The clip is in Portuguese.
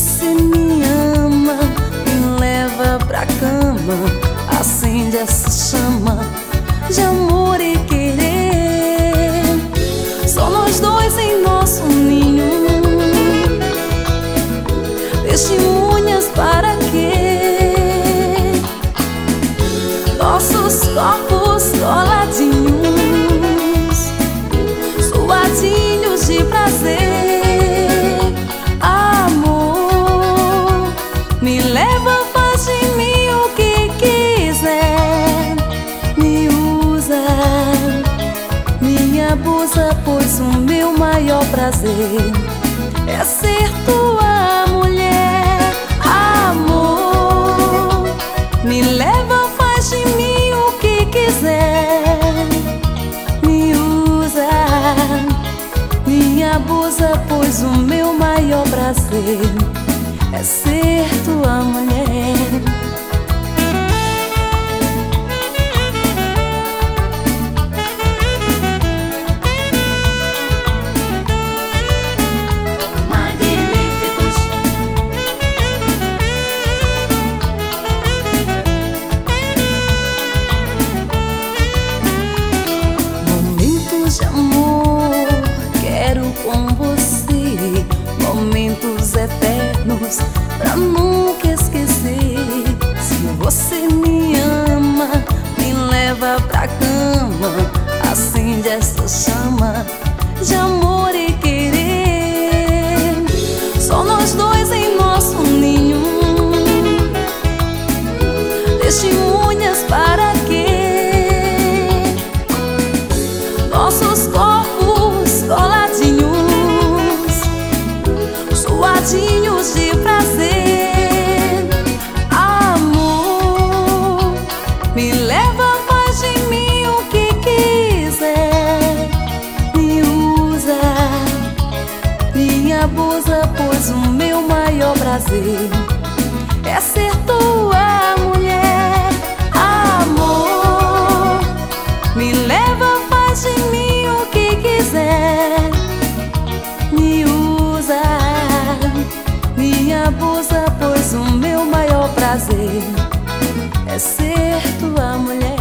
você me ama, me leva pra cama, acende essa chama de amor e querer. Só nós dois em nosso ninho, testemunhas para quê? Nossos corpos coladinhos, suadinhos de prazer. Amor, me leva, faz de mim o que quiser. Me usa, me abusa, pois o meu maior prazer é ser tua mulher. Amor, me leva, faz de mim o que quiser. Me usa, me abusa, pois o meu maior prazer é ser tua mulher. De amor, quero com você momentos eternos pra nunca esquecer. Se você me ama, me leva pra cama, acende essa chama de amor e querer. Só nós dois em nosso ninho, testemunhas para quê? Nossos corpos coladinhos, suadinhos de prazer. Amor, me leva, faz de mim o que quiser. Me usa, me abusa, pois o meu maior prazer é ser tua mulher. Amor, me leva, faz de mim o que quiser. Me usa, me abusa, pois o meu maior prazer é ser tua mulher.